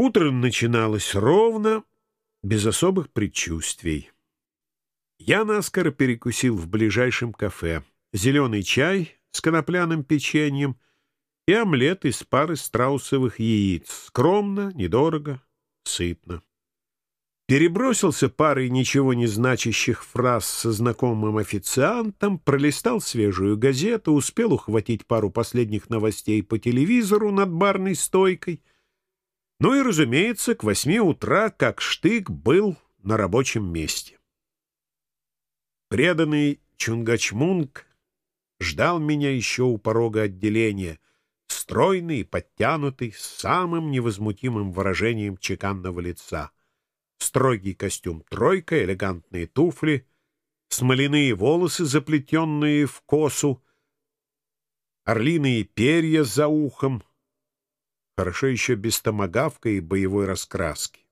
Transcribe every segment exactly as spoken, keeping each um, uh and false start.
Утро начиналось ровно, без особых предчувствий. Я наскоро перекусил в ближайшем кафе. Зеленый чай с конопляным печеньем и омлет из пары страусовых яиц. Скромно, недорого, сытно. Перебросился парой ничего не значащих фраз со знакомым официантом, пролистал свежую газету, успел ухватить пару последних новостей по телевизору над барной стойкой. Ну и, разумеется, к восьми утра, как штык, был на рабочем месте. Преданный Чунгачмунг ждал меня еще у порога отделения, стройный и подтянутый, с самым невозмутимым выражением чеканного лица. Строгий костюм тройка, элегантные туфли, смоляные волосы, заплетенные в косу, орлиные перья за ухом, хорошо еще без томагавка и боевой раскраски.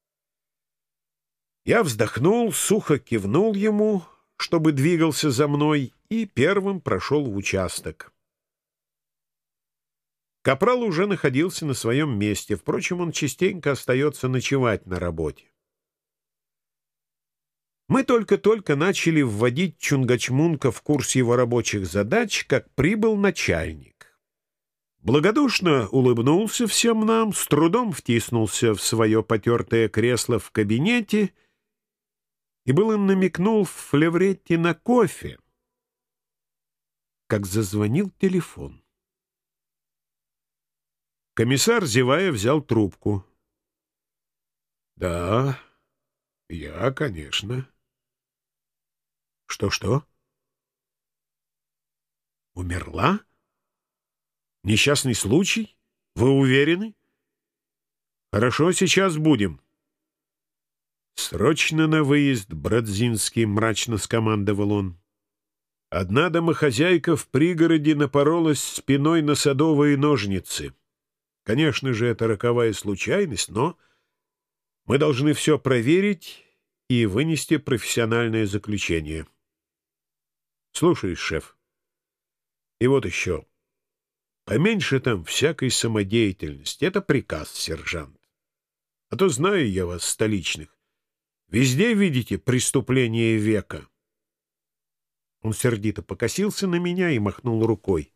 Я вздохнул, сухо кивнул ему, чтобы двигался за мной, и первым прошел в участок. Капрал уже находился на своем месте, впрочем, он частенько остается ночевать на работе. Мы только-только начали вводить Чунгачмунка в курс его рабочих задач, как прибыл начальник. Благодушно улыбнулся всем нам, с трудом втиснулся в свое потертое кресло в кабинете и было намекнул в флевретте на кофе, как зазвонил телефон. Комиссар, зевая, взял трубку. — Да, я, конечно. — Что-что? — Умерла? Несчастный случай? Вы уверены? — Хорошо, сейчас будем. — Срочно на выезд, Брадзинский, — мрачно скомандовал он. Одна домохозяйка в пригороде напоролась спиной на садовые ножницы. Конечно же, это роковая случайность, но мы должны все проверить и вынести профессиональное заключение. Слушаюсь, шеф. И вот еще. Поменьше там всякой самодеятельности. Это приказ, сержант. А то знаю я вас, столичных. Везде видите преступление века. Он сердито покосился на меня и махнул рукой.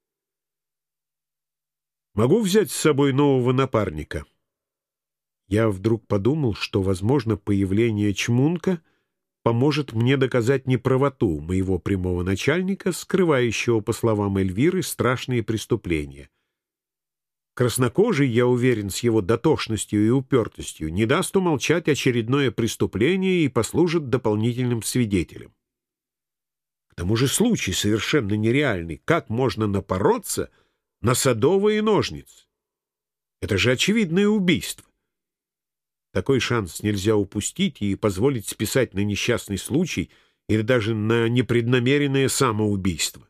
Могу взять с собой нового напарника? Я вдруг подумал, что, возможно, появление Чмунка поможет мне доказать неправоту моего прямого начальника, скрывающего, по словам Эльвиры, страшные преступления. Краснокожий, я уверен, с его дотошностью и упертостью, не даст умолчать очередное преступление и послужит дополнительным свидетелем. К тому же случай совершенно нереальный. Как можно напороться на садовые ножницы? Это же очевидное убийство. Такой шанс нельзя упустить и позволить списать на несчастный случай или даже на непреднамеренное самоубийство.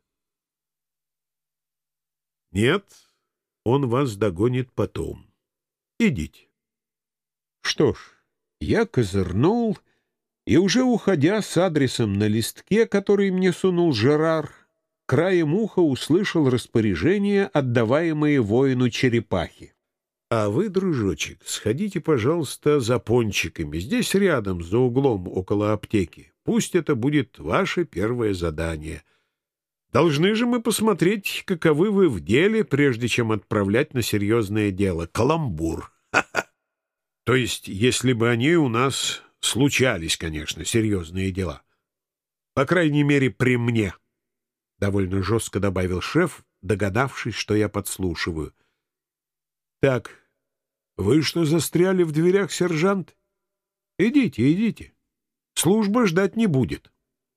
Нет, он вас догонит потом. Идите. Что ж, я козырнул и, уже уходя с адресом на листке, который мне сунул Жерар, краем уха услышал распоряжение, отдаваемое воину черепахи. А вы, дружочек, сходите, пожалуйста, за пончиками. Здесь рядом, за углом, около аптеки. Пусть это будет ваше первое задание. Должны же мы посмотреть, каковы вы в деле, прежде чем отправлять на серьезное дело. Каламбур. Ха-ха. То есть, если бы они у нас случались, конечно, серьезные дела. По крайней мере, при мне. Довольно жестко добавил шеф, догадавшись, что я подслушиваю. Так, вы что застряли в дверях, сержант? Идите, идите. Служба ждать не будет.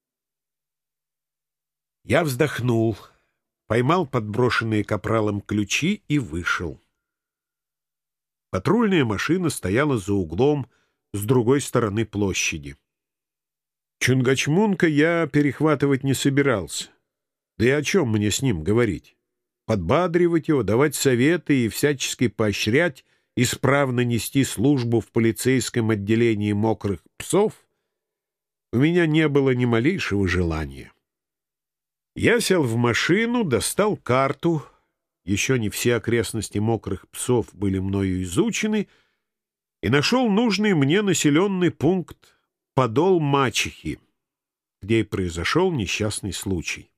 Я вздохнул, поймал подброшенные капралом ключи и вышел. Патрульная машина стояла за углом с другой стороны площади. Чунгачмунка я перехватывать не собирался. Да и о чем мне с ним говорить? Подбадривать его, давать советы и всячески поощрять исправно нести службу в полицейском отделении мокрых псов у меня не было ни малейшего желания. Я сел в машину, достал карту, еще не все окрестности мокрых псов были мною изучены, и нашел нужный мне населенный пункт Подол Мачехи, где и произошел несчастный случай.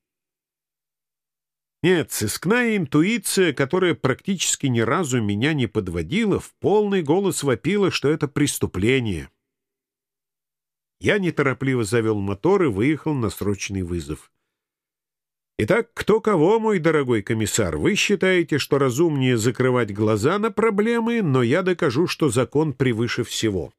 Нет, сыскная интуиция, которая практически ни разу меня не подводила, в полный голос вопила, что это преступление. Я неторопливо завел мотор и выехал на срочный вызов. Итак, кто кого, мой дорогой комиссар? Вы считаете, что разумнее закрывать глаза на проблемы, но я докажу, что закон превыше всего.